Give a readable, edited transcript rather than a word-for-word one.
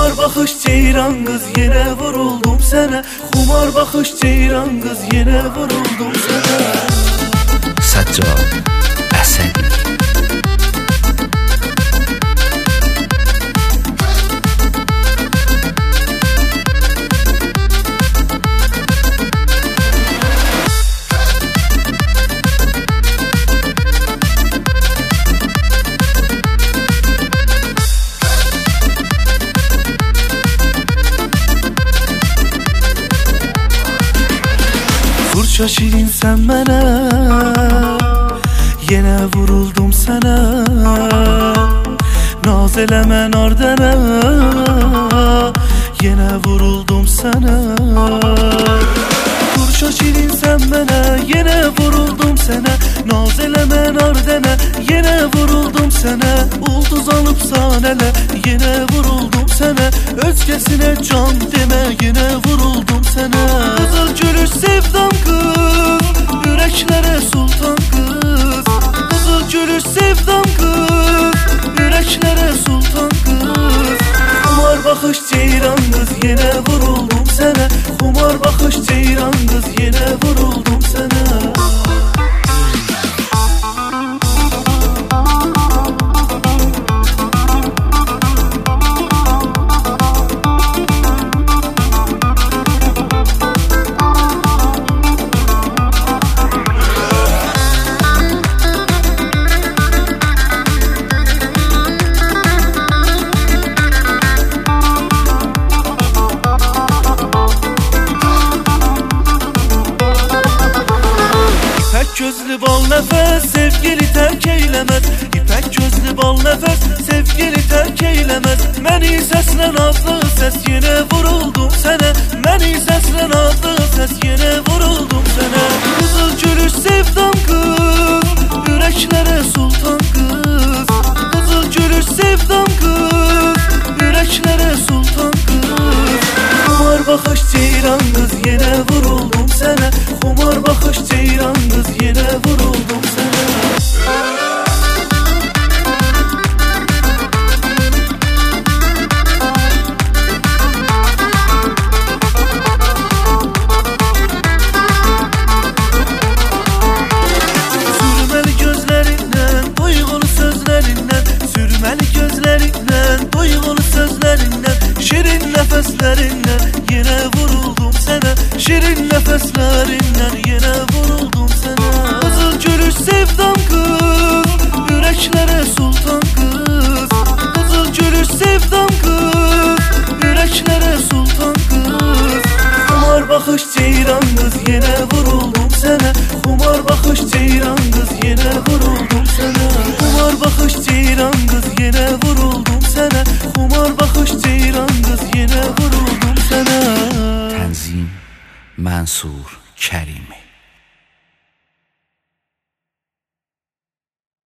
Xumar baxış ceyran qız, yenə vuruldum sənə. Xumar baxış ceyran qız, yenə vuruldum sənə. Səccad Əsədi. Fırça şirin sən mənə, yenə vuruldum sənə. Naz eləmə nardənə, yenə vuruldum sənə. Fırça şirin sən mənə, yenə vuruldum sənə. Naz eləmə nardənə, yenə vuruldum sənə. Ulduz alıb sanələ, yenə vuruldum sənə. Özgəsinə can demə, yenə vuruldum sənə. Qızıl gülüş sevdam qız, ürəklərə sultan qız. Qızıl gülüş sevdam qız, ürəklərə sultan qız. Xumar baxış ceyran qız, yenə vuruldum sənə. Xumar baxış ceyran qız, yenə vuruldum sənə. Gözlü bal nəfəs, sevgili tərk eyləməz. İpək gözlü bal nəfəs, sevgili tərk eyləməz. Məni səslən adlı səs, yenə vuruldum sənə. Məni səslən adlı səs, yenə vuruldum sənə. Qızıl gülüş sevdam qız, ürəklərə sultan qız. Qızıl gülüş sevdam qız, ürəklərə sultan qız. Xumar baxış ceyran qız, yenə vuruldum sənə. Xumar baxış ceyran qız, yenə vuruldum sənə. Sürməli gözlərindən, duyğulu sözlərindən. Sürməli gözlərindən, duyğulu sözlərindən. Şirin nəfəslərindən, yenə vuruldum sənə. Şirin nəfəslərindən, yenə vuruldum sənə. Qızıl gülüş sevdam qız, ürəklərə sultan qız. Qızıl gülüş sevdam qız, ürəklərə sultan qız. Xumar baxış ceyran qız, yenə vuruldum sənə. Xumar baxış ceyran qız, yenə vuruldum sənə. Xumar baxış ceyran qız, yenə vuruldum sənə. Xumar baxış ceyran qız, yenə vuruldum sənə. Tənzim Mənsur Kərimi.